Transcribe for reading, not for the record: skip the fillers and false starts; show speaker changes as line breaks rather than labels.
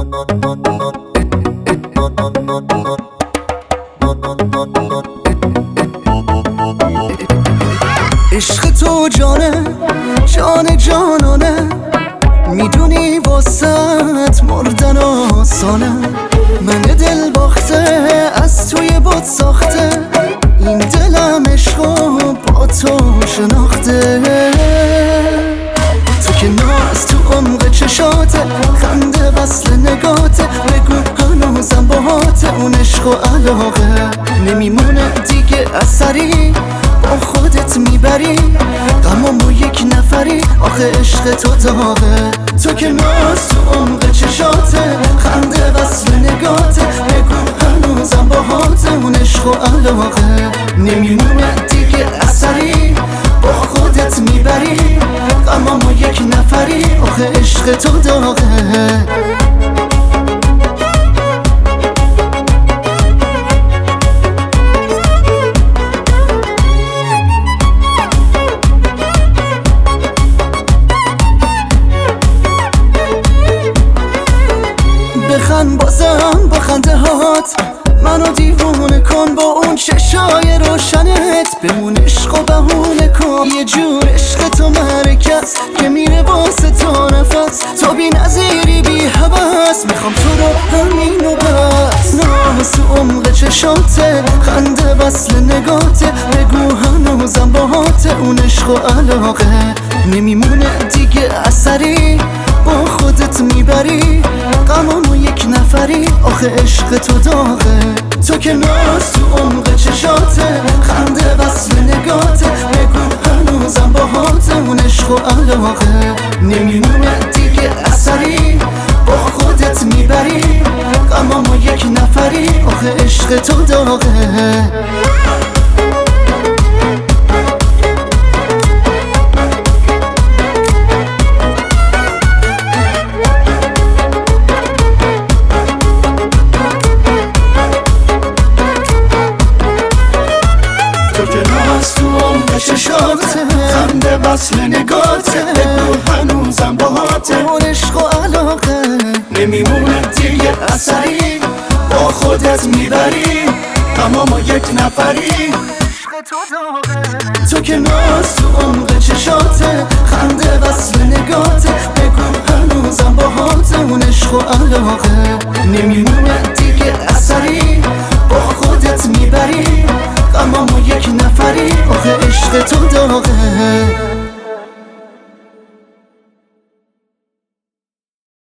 عشق تو جانه جان جانانه، میدونی واسط مردن آسانه. من دل باخته از توی باد ساخته، این دلم عشقو با تو شناخته. تو که ناز تو عمق چشاته، خنده وصل نگاته، بگو هنوزم باهاته اون عشق و علاقه. نمیمونه دیگه اثری با خودت میبری، غمامو یک نفری، آخه عشق تو داغه. تو که ناز تو عمق چشاته، خنده وصل نگاته، بگو هنوزم باهاته اون عشق و علاقه. نمیمونه دیگه اثری با خودت میبری، غمامو یک نفری، آخه عشق تو داغه. بخند بازم با خنده هات، منو دیوونه کن با اون چشای روشنت. بمون عشق و بهونه کن، یه جور عشق تو مرکز که میره واسه تا نفس. تو بی نظیری بی حوث، میخوام تو رو همین و بس. ناز تو عمق چشاته، خنده وصل نگاته، بگو هنوزم باهاته اون عشق و علاقه. نمیمونه دیگه اثری با خودت میبری، غمامو یک نفری، آخه عشق تو داغه. تو که ناز تو عمق چشاته، خنده وصل نگاته، بگو هنوزم باهاته اون عشق و علاقه. نمیمونه دیگه اثری با خودت میبری، غمامو یک نفری، آخه عشق تو داغه. چشاته، خنده وصل نگاته، بگو هنوزم باهاته اون عشق و علاقه. نمیمونه دیگه اثری با خودت میبری، غمامو یک نفری، تو که ناز تو عمق چشاته، خنده وصل نگاته، بگو هنوزم باهاته اون عشق و علاقه. نمیمونه